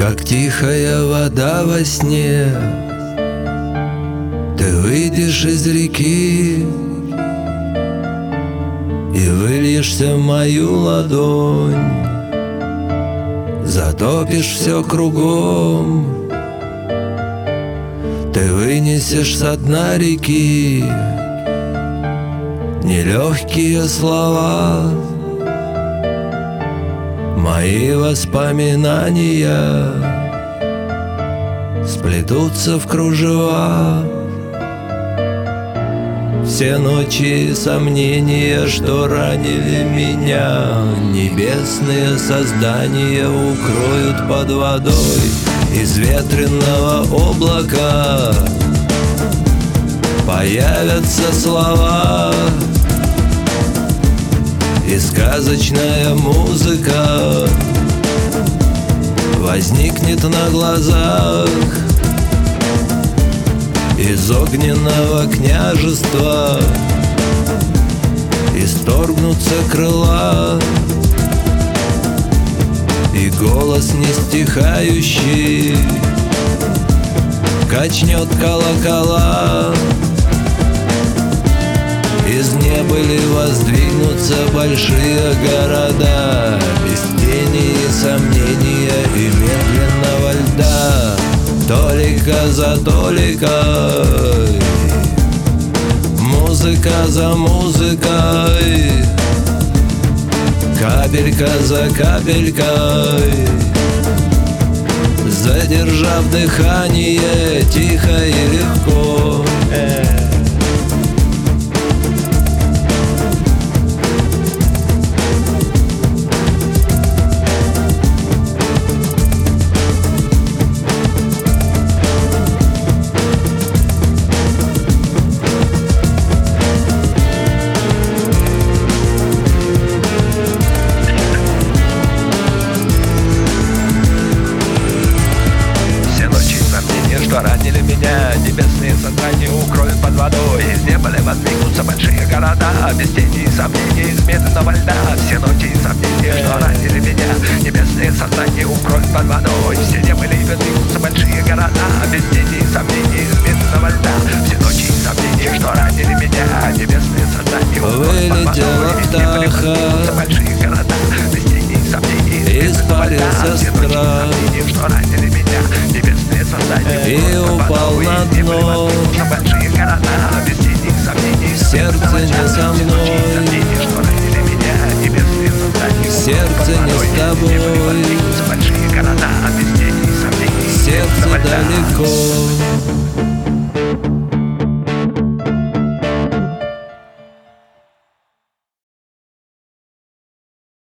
Как тихая вода во сне, ты выйдешь из реки и выльешься в мою ладонь, затопишь все кругом. Ты вынесешь со дна реки нелегкие слова, мои воспоминания сплетутся в кружева. Все ночи и сомнения, что ранили меня, небесные создания укроют под водой. Из ветреного облака появятся слова, и сказочная музыка возникнет на глазах. Из огненного княжества исторгнутся крыла, и голос не стихающий качнет колокола. Из небыли воздвигнутся большие города, без тени и сомнения и медленного льда. Толика за толикой, музыка за музыкой, капелька за капелькой, задержав дыхание тихо и легко. Ранили меня, небесные создания укроют под водой. Из неба воздвигнутся большие города, без тени и сомнений, из медленного льда. Все ночи и сомнения, что ранили меня, небесные создания укроют под водой. Все неба воздвигнутся большие города, без тени и сомнений, из медленного льда. Все ночи и сомнения, что ранили меня, небесные создания укроют под водой. Из неба воздвигнутся большие города, без тени и сомнений, из медленного льда. Все ночи и сомнения, что ранили меня, небесные создания и упал на дно. большие города, без тени и сомнений. Сердце не со мной.